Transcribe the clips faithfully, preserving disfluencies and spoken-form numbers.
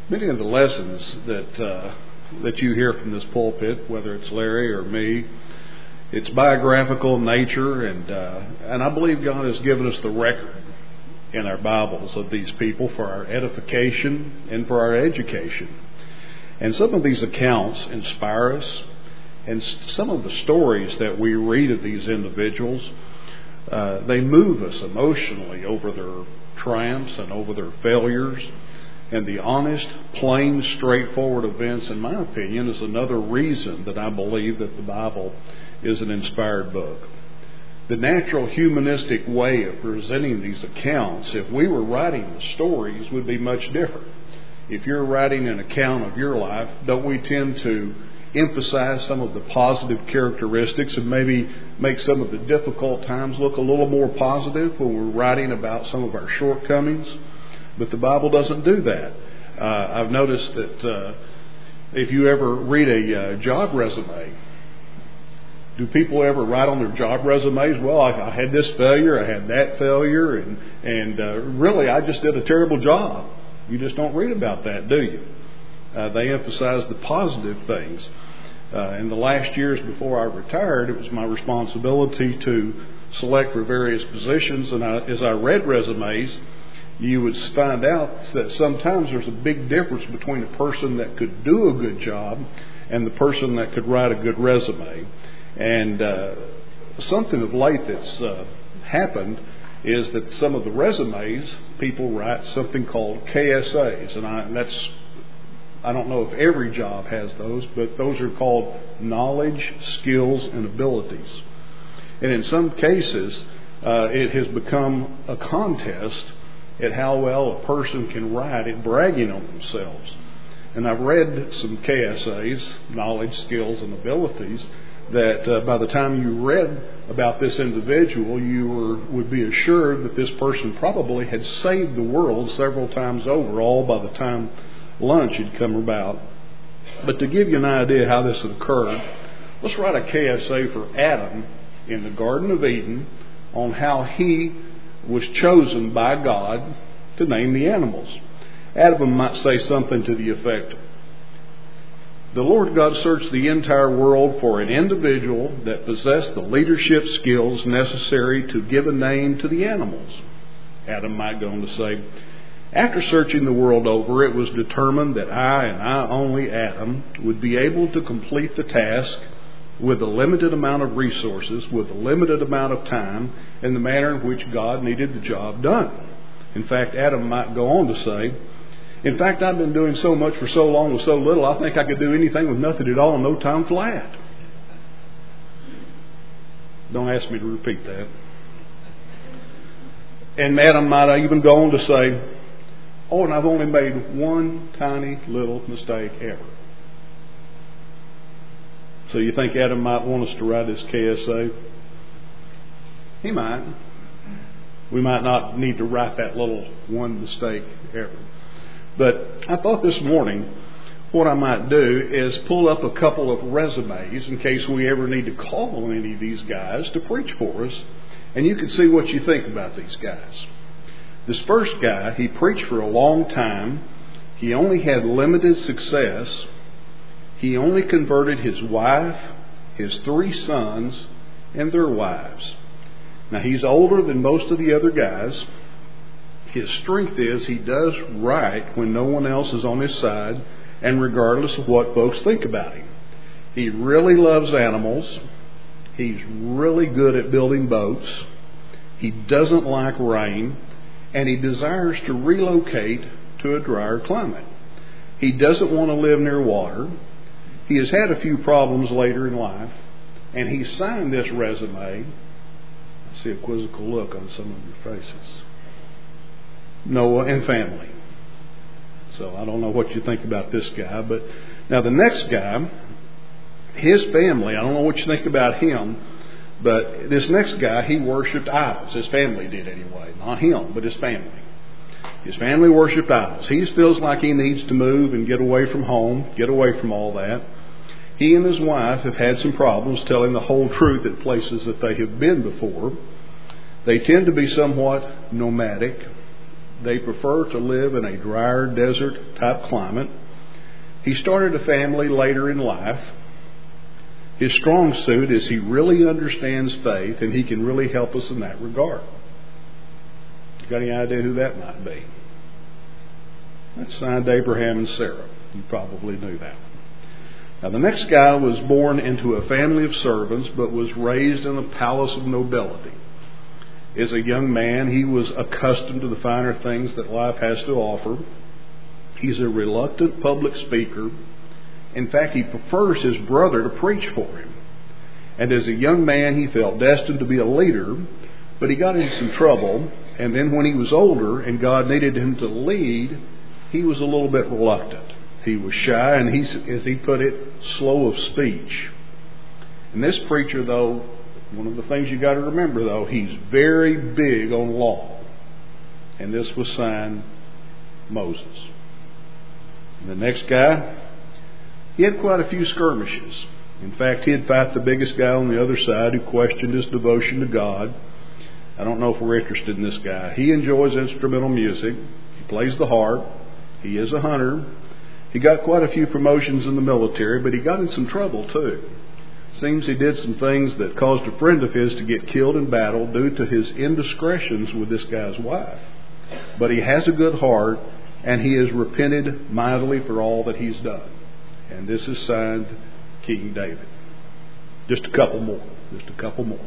Many of the lessons that uh, that you hear from this pulpit, whether it's Larry or me, it's biographical in nature, and uh, and I believe God has given us the record in our Bibles of these people for our edification and for our education. And some of these accounts inspire us, and some of the stories that we read of these individuals, uh, they move us emotionally over their triumphs and over their failures. And the honest, plain, straightforward events, in my opinion, is another reason that I believe that the Bible is an inspired book. The natural humanistic way of presenting these accounts, if we were writing the stories, would be much different. If you're writing an account of your life, don't we tend to emphasize some of the positive characteristics and maybe make some of the difficult times look a little more positive when we're writing about some of our shortcomings? But the Bible doesn't do that. Uh, I've noticed that uh, if you ever read a uh, job resume, do people ever write on their job resumes, well, I, I had this failure, I had that failure, and, and uh, really I just did a terrible job. You just don't read about that, do you? Uh, they emphasize the positive things. Uh, in the last years before I retired, it was my responsibility to select for various positions, and I, as I read resumes, you would find out that sometimes there's a big difference between a person that could do a good job and the person that could write a good resume. And uh, something of late that's uh, happened is that some of the resumes, people write something called K S As. And I, that's, I don't know if every job has those, but those are called knowledge, skills, and abilities. And in some cases, uh, it has become a contest at how well a person can write it, bragging on themselves. And I've read some K S As, knowledge, skills, and abilities, that uh, by the time you read about this individual, you were, would be assured that this person probably had saved the world several times over, all by the time lunch had come about. But to give you an idea how this had occurred, let's write a K S A for Adam in the Garden of Eden on how he was chosen by God to name the animals. Adam might say something to the effect, the Lord God searched the entire world for an individual that possessed the leadership skills necessary to give a name to the animals. Adam might go on to say, after searching the world over, it was determined that I and I only, Adam, would be able to complete the task with a limited amount of resources, with a limited amount of time, in the manner in which God needed the job done. In fact, Adam might go on to say, in fact, I've been doing so much for so long with so little, I think I could do anything with nothing at all in no time flat. Don't ask me to repeat that. And Adam might even go on to say, oh, and I've only made one tiny little mistake ever. So you think Adam might want us to write his K S A? He might. We might not need to write that little one mistake ever. But I thought this morning what I might do is pull up a couple of resumes in case we ever need to call on any of these guys to preach for us. And you can see what you think about these guys. This first guy, he preached for a long time. He only had limited success. He only converted his wife, his three sons, and their wives. Now, he's older than most of the other guys. His strength is he does right when no one else is on his side, and regardless of what folks think about him. He really loves animals. He's really good at building boats. He doesn't like rain, and he desires to relocate to a drier climate. He doesn't want to live near water. He has had a few problems later in life, and he signed this resume. I see a quizzical look on some of your faces. Noah and family. So I don't know what you think about this guy, but now the next guy, his family, I don't know what you think about him, but this next guy, he worshipped idols. His family did anyway. Not him, but his family. His family worshipped idols. He feels like he needs to move and get away from home, get away from all that. He and his wife have had some problems telling the whole truth at places that they have been before. They tend to be somewhat nomadic. They prefer to live in a drier desert type climate. He started a family later in life. His strong suit is he really understands faith, and he can really help us in that regard. You got any idea who that might be? That's signed Abraham and Sarah. You probably knew that. Now, the next guy was born into a family of servants, but was raised in a palace of nobility. As a young man, he was accustomed to the finer things that life has to offer. He's a reluctant public speaker. In fact, he prefers his brother to preach for him. And as a young man, he felt destined to be a leader, but he got into some trouble. And then when he was older and God needed him to lead, he was a little bit reluctant. He was shy, and he's, as he put it, slow of speech. And this preacher, though, one of the things you got to remember, though, he's very big on law. And this was signed Moses. And the next guy, he had quite a few skirmishes. In fact, he'd fight the biggest guy on the other side who questioned his devotion to God. I don't know if we're interested in this guy. He enjoys instrumental music. He plays the harp. He is a hunter. He got quite a few promotions in the military, but he got in some trouble too. Seems he did some things that caused a friend of his to get killed in battle due to his indiscretions with this guy's wife. But he has a good heart, and he has repented mightily for all that he's done. And this is signed King David. Just a couple more. Just a couple more.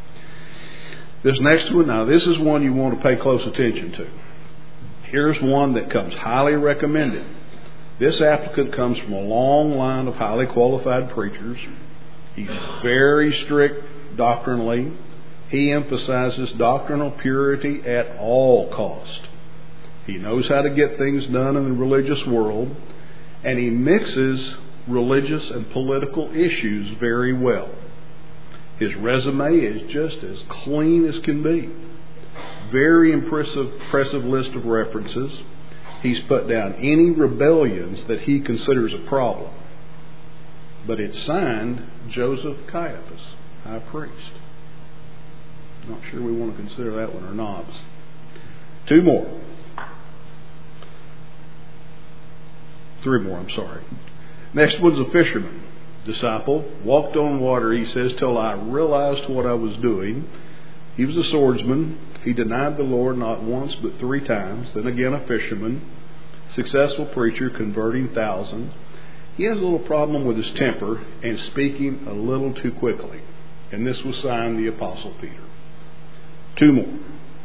This next one, now this is one you want to pay close attention to. Here's one that comes highly recommended. This applicant comes from a long line of highly qualified preachers. He's very strict doctrinally. He emphasizes doctrinal purity at all cost. He knows how to get things done in the religious world, and he mixes religious and political issues very well. His resume is just as clean as can be. Very impressive, impressive list of references. He's put down any rebellions that he considers a problem. But it's signed Joseph Caiaphas, high priest. Not sure we want to consider that one or not. Two more. Three more, I'm sorry. Next one's a fisherman. Disciple. Walked on water, he says, till I realized what I was doing. He was a swordsman. He denied the Lord not once but three times. Then again a fisherman. Successful preacher, converting thousands. He has a little problem with his temper and speaking a little too quickly. And this was signed the Apostle Peter. Two more.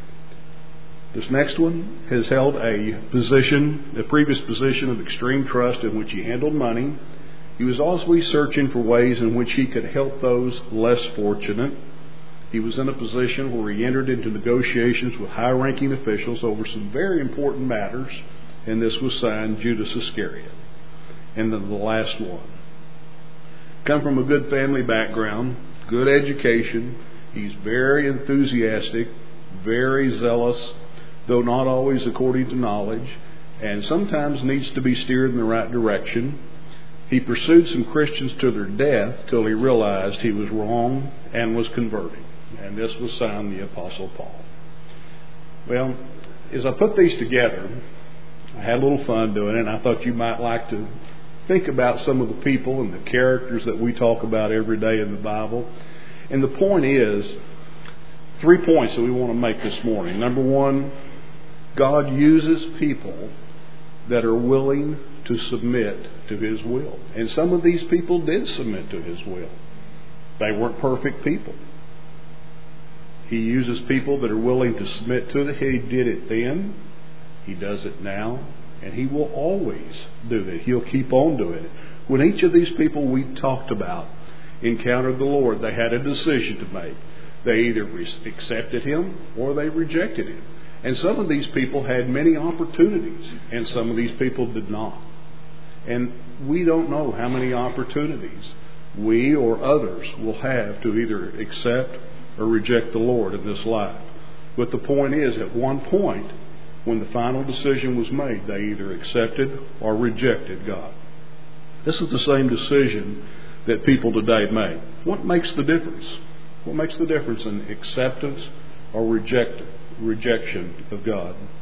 This next one has held a position, a previous position of extreme trust in which he handled money. He was always searching for ways in which he could help those less fortunate. He was in a position where he entered into negotiations with high-ranking officials over some very important matters, and this was signed Judas Iscariot. And then the last one. Come from a good family background, good education. He's very enthusiastic, very zealous, though not always according to knowledge, and sometimes needs to be steered in the right direction. He pursued some Christians to their death till he realized he was wrong and was converting. And this was signed the Apostle Paul. Well, as I put these together, I had a little fun doing it, and I thought you might like to think about some of the people and the characters that we talk about every day in the Bible. And the point is, three points that we want to make this morning. Number one, God uses people that are willing to submit to His will. And some of these people did submit to His will. They weren't perfect people. He uses people that are willing to submit to it. He did it then. He does it now. And He will always do it. He'll keep on doing it. When each of these people we talked about encountered the Lord, they had a decision to make. They either accepted Him or they rejected Him. And some of these people had many opportunities, and some of these people did not. And we don't know how many opportunities we or others will have to either accept or reject the Lord in this life. But the point is, at one point, when the final decision was made, they either accepted or rejected God. This is the same decision that people today make. What makes the difference? What makes the difference in acceptance or reject, rejection of God?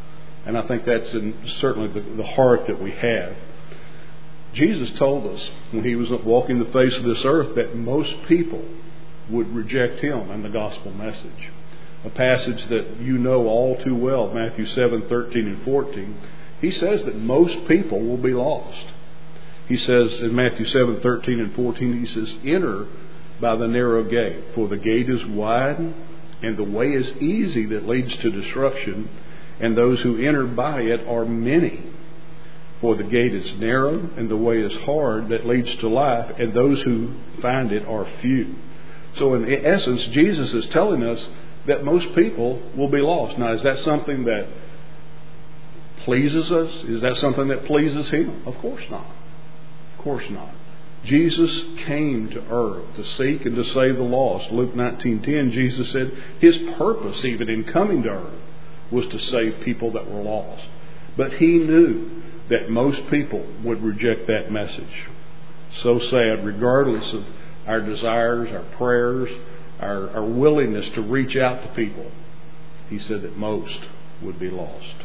And I think that's in certainly the, the heart that we have. Jesus told us when he was walking the face of this earth that most people would reject him and the gospel message. A passage that you know all too well, Matthew seven, thirteen and fourteen. He says that most people will be lost. He says in Matthew seven, thirteen and fourteen, he says, enter by the narrow gate, for the gate is wide and the way is easy that leads to destruction, and those who enter by it are many. For the gate is narrow and the way is hard that leads to life, and those who find it are few. So in essence, Jesus is telling us that most people will be lost. Now, is that something that pleases us? Is that something that pleases him? Of course not. Of course not. Jesus came to earth to seek and to save the lost. Luke nineteen ten, Jesus said his purpose even in coming to earth was to save people that were lost. But he knew that most people would reject that message. So sad, regardless of our desires, our prayers, our, our willingness to reach out to people. He said that most would be lost.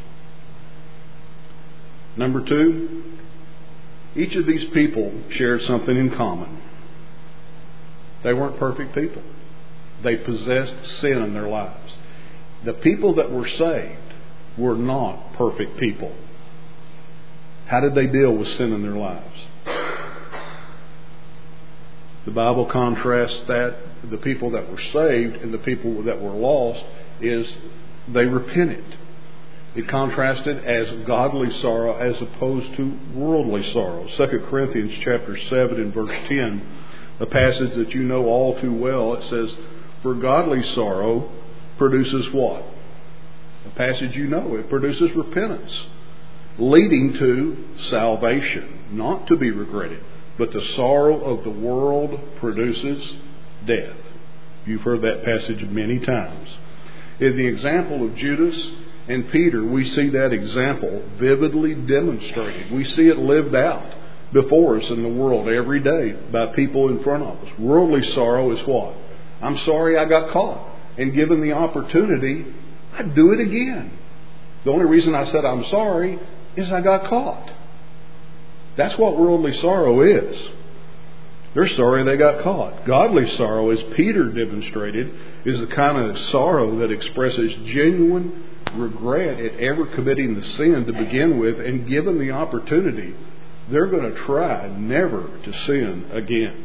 Number two, each of these people shared something in common. They weren't perfect people. They possessed sin in their lives. The people that were saved were not perfect people. How did they deal with sin in their lives? The Bible contrasts that the people that were saved and the people that were lost is they repented. It contrasted as godly sorrow as opposed to worldly sorrow. Second Corinthians chapter seven and verse ten, a passage that you know all too well, it says, for godly sorrow produces what? A passage you know. It produces repentance, leading to salvation, not to be regretted. But the sorrow of the world produces death. You've heard that passage many times. In the example of Judas and Peter, we see that example vividly demonstrated. We see it lived out before us in the world every day by people in front of us. Worldly sorrow is what? I'm sorry I got caught. And given the opportunity, I'd do it again. The only reason I said I'm sorry is I got caught. That's what worldly sorrow is. They're sorry they got caught. Godly sorrow, as Peter demonstrated, is the kind of sorrow that expresses genuine regret at ever committing the sin to begin with, and given the opportunity, they're going to try never to sin again.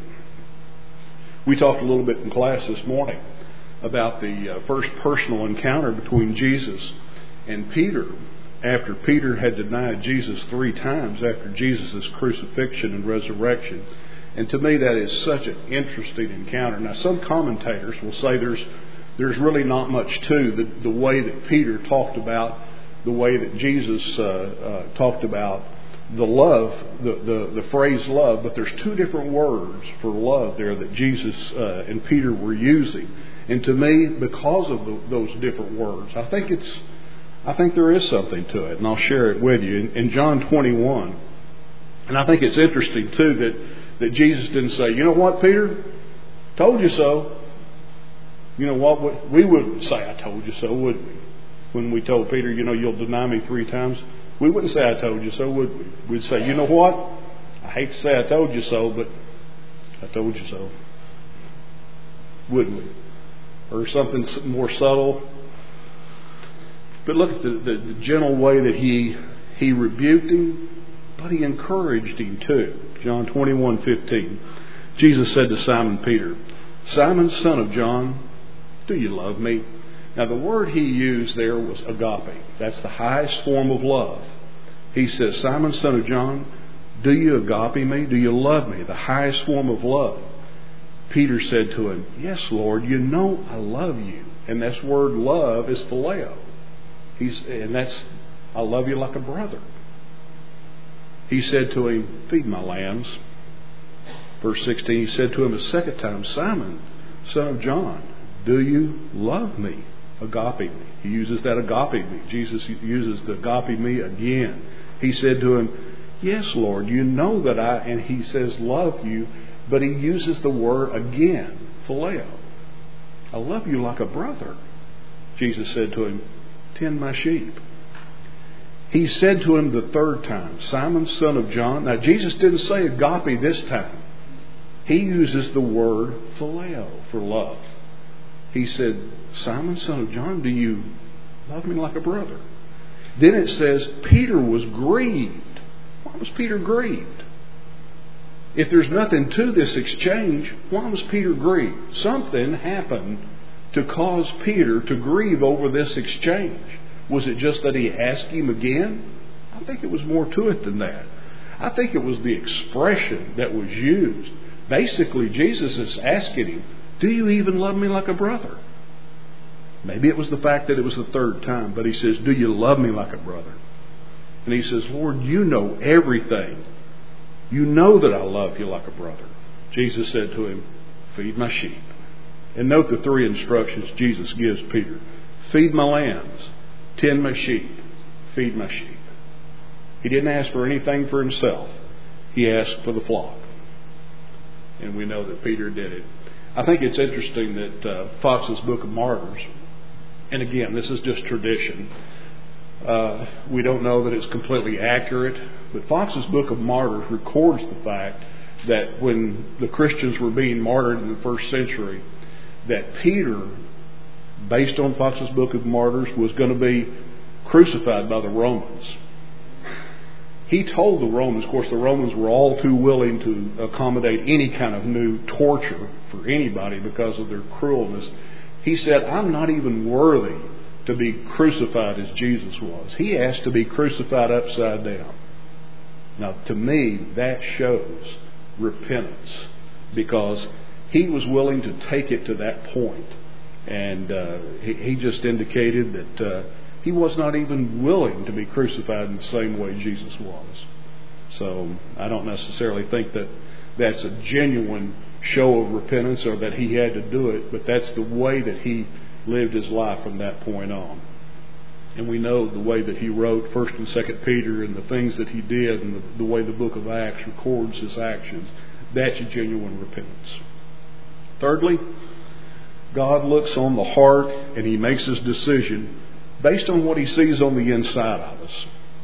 We talked a little bit in class this morning about the uh, first personal encounter between Jesus and Peter, after Peter had denied Jesus three times after Jesus' crucifixion and resurrection. And to me, that is such an interesting encounter. Now, some commentators will say there's there's really not much to the, the way that Peter talked about, the way that Jesus uh, uh, talked about the love, the, the, the phrase love, but there's two different words for love there that Jesus uh, and Peter were using. And to me, because of the, those different words, I think it's I think there is something to it, and I'll share it with you. In, in John twenty-one, and I think it's interesting, too, that, that Jesus didn't say, you know what, Peter? Told you so. You know what? We wouldn't say, I told you so, would we? When we told Peter, you know, you'll deny me three times, we wouldn't say, I told you so, would we? We'd say, you know what? I hate to say I told you so, but I told you so. Wouldn't we? Or something more subtle. But look at the, the, the gentle way that he he rebuked him, but he encouraged him too. John twenty-one fifteen. Jesus said to Simon Peter, Simon, son of John, do you love me? Now the word he used there was agape. That's the highest form of love. He says, Simon, son of John, do you agape me? Do you love me? The highest form of love. Peter said to him, yes, Lord, you know I love you. And this word love is phileo. He's, and that's, I love you like a brother. He said to him, feed my lambs. Verse sixteen, he said to him a second time, Simon, son of John, do you love me? Agape me. He uses that agape me. Jesus uses the agape me again. He said to him, yes, Lord, you know that I, and he says love you, but he uses the word again, phileo. I love you like a brother. Jesus said to him, tend my sheep. He said to him the third time, Simon, son of John. Now, Jesus didn't say agape this time. He uses the word phileo for love. He said, Simon, son of John, do you love me like a brother? Then it says Peter was grieved. Why was Peter grieved? If there's nothing to this exchange, why was Peter grieved? Something happened to cause Peter to grieve over this exchange. Was it just that he asked him again? I think it was more to it than that. I think it was the expression that was used. Basically, Jesus is asking him, do you even love me like a brother? Maybe it was the fact that it was the third time, but he says, do you love me like a brother? And he says, Lord, you know everything. You know that I love you like a brother. Jesus said to him, feed my sheep. And note the three instructions Jesus gives Peter. Feed my lambs, tend my sheep, feed my sheep. He didn't ask for anything for himself. He asked for the flock. And we know that Peter did it. I think it's interesting that uh, Fox's Book of Martyrs, and again, this is just tradition. Uh, we don't know that it's completely accurate, but Fox's Book of Martyrs records the fact that when the Christians were being martyred in the first century, that Peter, based on Fox's Book of Martyrs, was going to be crucified by the Romans. He told the Romans, of course the Romans were all too willing to accommodate any kind of new torture for anybody because of their cruelness. He said, I'm not even worthy to be crucified as Jesus was. He asked to be crucified upside down. Now to me, that shows repentance, because he was willing to take it to that point. And uh, he, he just indicated that uh, he was not even willing to be crucified in the same way Jesus was. So I don't necessarily think that that's a genuine show of repentance or that he had to do it, but that's the way that he lived his life from that point on. And we know the way that he wrote First and Second Peter and the things that he did and the, the way the book of Acts records his actions. That's a genuine repentance. Thirdly, God looks on the heart and he makes his decision based on what he sees on the inside of us.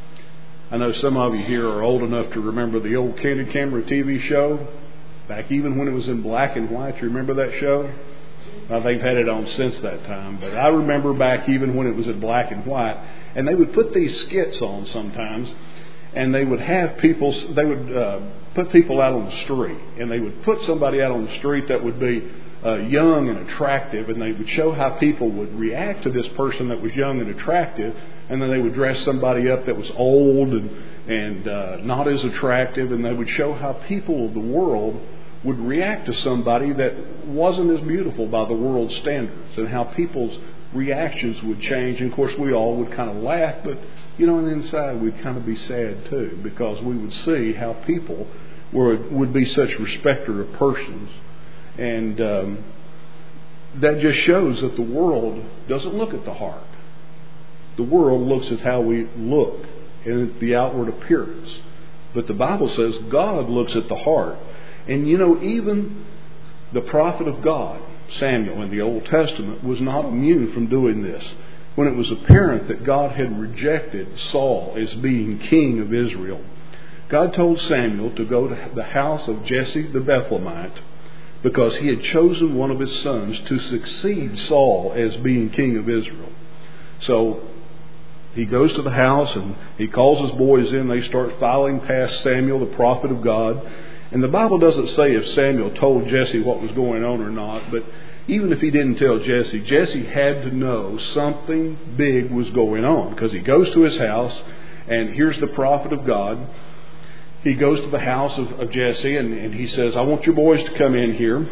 I know some of you here are old enough to remember the old Candid Camera T V show, back even when it was in black and white. You remember that show? Now, they've had it on since that time, but I remember back even when it was in black and white, and they would put these skits on sometimes, and they would have people, they would uh, put people out on the street, and they would put somebody out on the street that would be uh, young and attractive, and they would show how people would react to this person that was young and attractive, and then they would dress somebody up that was old and, and uh, not as attractive, and they would show how people of the world would react to somebody that wasn't as beautiful by the world's standards, and how people's reactions would change. And of course we all would kind of laugh, but you know, on the inside we'd kind of be sad too, because we would see how people were would be such respecter of persons. And um, that just shows that the world doesn't look at the heart. The world looks at how we look and at the outward appearance. But the Bible says God looks at the heart. And you know, even the prophet of God, Samuel in the Old Testament, was not immune from doing this. When it was apparent that God had rejected Saul as being king of Israel, God told Samuel to go to the house of Jesse the Bethlehemite, because he had chosen one of his sons to succeed Saul as being king of Israel. So he goes to the house and he calls his boys in. They start filing past Samuel, the prophet of God. And the Bible doesn't say if Samuel told Jesse what was going on or not, but even if he didn't tell Jesse, Jesse had to know something big was going on, because he goes to his house, and here's the prophet of God. He goes to the house of, of Jesse, and, and he says, I want your boys to come in here.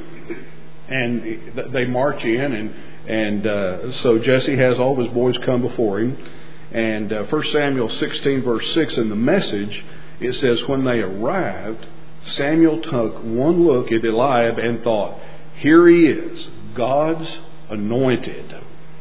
And they march in, and, and uh, so Jesse has all of his boys come before him. And uh, First Samuel sixteen, verse six, in the Message, it says, when they arrived, Samuel took one look at Eliab and thought, here he is, God's anointed.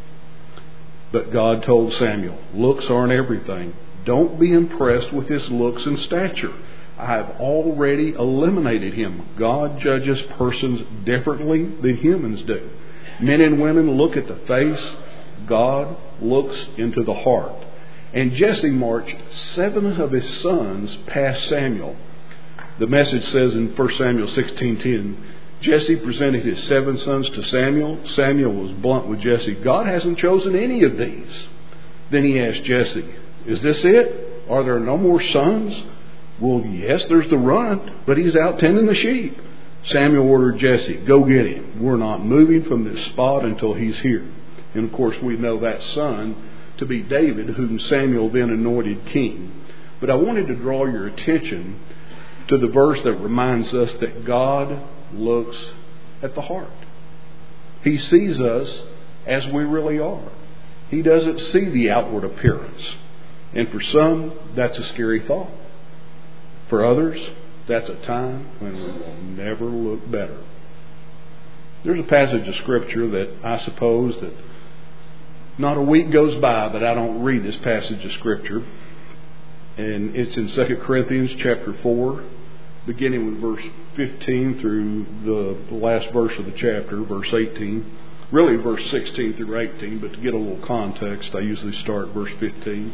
But God told Samuel, looks aren't everything. Don't be impressed with his looks and stature. I have already eliminated him. God judges persons differently than humans do. Men and women look at the face. God looks into the heart. And Jesse marched seven of his sons past Samuel. The message says in First Samuel sixteen ten, Jesse presented his seven sons to Samuel. Samuel was blunt with Jesse. God hasn't chosen any of these. Then he asked Jesse, is this it? Are there no more sons? Well, yes, there's the runt, but he's out tending the sheep. Samuel ordered Jesse, go get him. We're not moving from this spot until he's here. And of course, we know that son to be David, whom Samuel then anointed king. But I wanted to draw your attention to the verse that reminds us that God looks at the heart. He sees us as we really are. He doesn't see the outward appearance. And for some, that's a scary thought. For others, that's a time when we will never look better. There's a passage of Scripture that I suppose that not a week goes by that I don't read this passage of Scripture. And it's in Second Corinthians chapter four, beginning with verse fifteen through the last verse of the chapter, verse eighteen. Really verse sixteen through eighteen, but to get a little context, I usually start verse fifteen.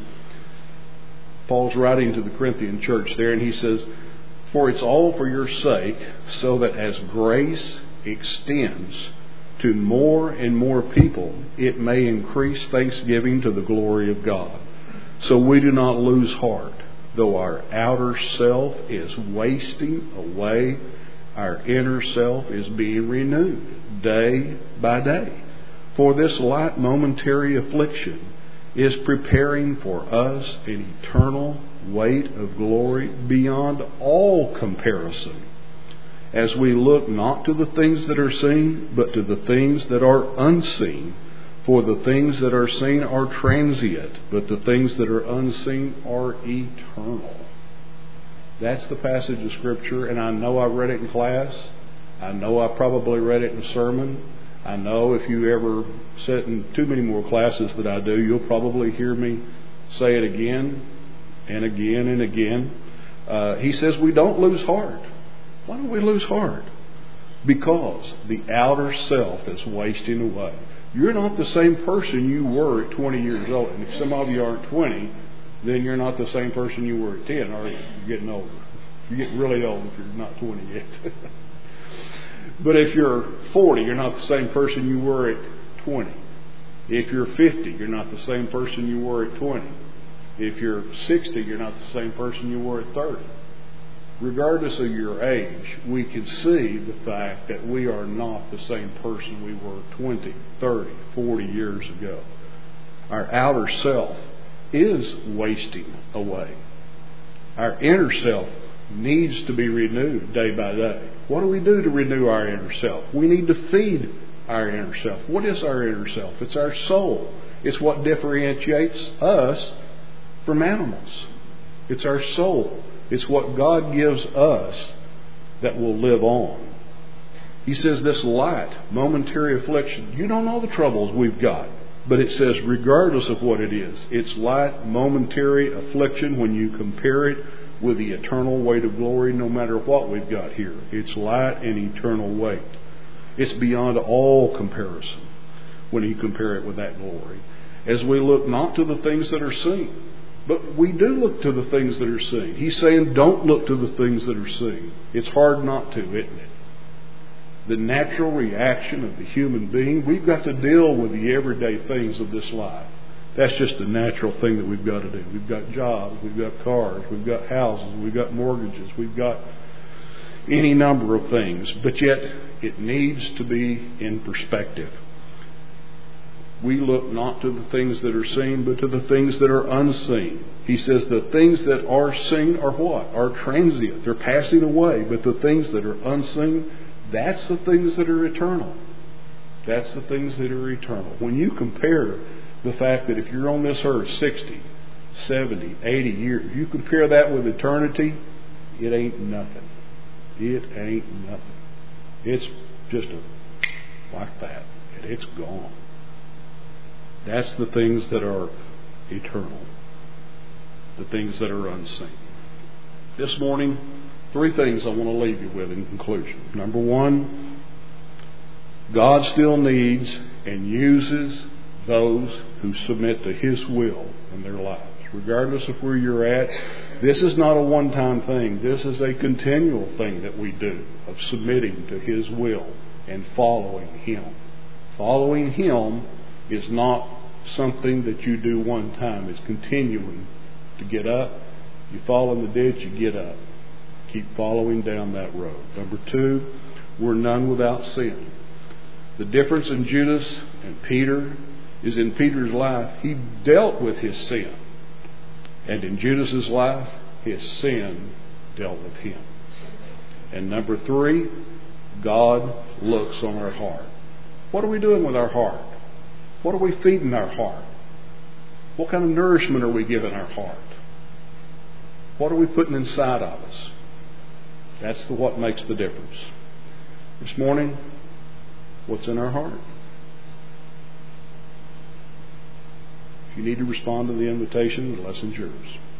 Paul's writing to the Corinthian church there, and he says, for it's all for your sake, so that as grace extends to more and more people, it may increase thanksgiving to the glory of God. So we do not lose heart. Though our outer self is wasting away, our inner self is being renewed day by day. For this light momentary affliction is preparing for us an eternal weight of glory beyond all comparison, as we look not to the things that are seen, but to the things that are unseen. For the things that are seen are transient, but the things that are unseen are eternal. That's the passage of Scripture, and I know I read it in class. I know I probably read it in a sermon. I know if you ever sit in too many more classes that I do, you'll probably hear me say it again and again and again. Uh, he says we don't lose heart. Why don't we lose heart? Because the outer self is wasting away. You're not the same person you were at twenty years old. And if some of you aren't twenty, then you're not the same person you were at ten, are you? You're getting older. You're getting really old if you're not twenty yet. But if you're forty, you're not the same person you were at twenty. If you're fifty, you're not the same person you were at twenty. If you're sixty, you're not the same person you were at thirty. Regardless of your age, we can see the fact that we are not the same person we were twenty, thirty, forty years ago. Our outer self is wasting away. Our inner self needs to be renewed day by day. What do we do to renew our inner self? We need to feed our inner self. What is our inner self? It's our soul. It's what differentiates us from animals. It's our soul. It's what God gives us that will live on. He says this light, momentary affliction. You don't know the troubles we've got. But it says regardless of what it is, it's light, momentary affliction when you compare it with the eternal weight of glory, no matter what we've got here. It's light and eternal weight. It's beyond all comparison when you compare it with that glory. As we look not to the things that are seen, but we do look to the things that are seen. He's saying don't look to the things that are seen. It's hard not to, isn't it? The natural reaction of the human being, we've got to deal with the everyday things of this life. That's just a natural thing that we've got to do. We've got jobs, we've got cars, we've got houses, we've got mortgages, we've got any number of things. But yet, it needs to be in perspective. We look not to the things that are seen, but to the things that are unseen. He says the things that are seen are what? Are transient. They're passing away. But the things that are unseen, that's the things that are eternal. That's the things that are eternal. When you compare the fact that if you're on this earth sixty, seventy, eighty years, you compare that with eternity, it ain't nothing. It ain't nothing. It's just a, like that. And it's gone. That's the things that are eternal. The things that are unseen. This morning, three things I want to leave you with in conclusion. Number one, God still needs and uses those who submit to His will in their lives. regardless of where you're at. This is not a one-time thing. This is a continual thing that we do of submitting to His will and following Him. Following Him is not something that you do one time. It's continuing to get up. You fall in the ditch, you get up. Keep following down that road. Number two, we're none without sin. The difference in Judas and Peter is in Peter's life, he dealt with his sin. And in Judas's life, his sin dealt with him. And number three, God looks on our heart. What are we doing with our heart? What are we feeding our heart? What kind of nourishment are we giving our heart? What are we putting inside of us? That's the what makes the difference. This morning, what's in our heart? If you need to respond to the invitation, the lesson's yours.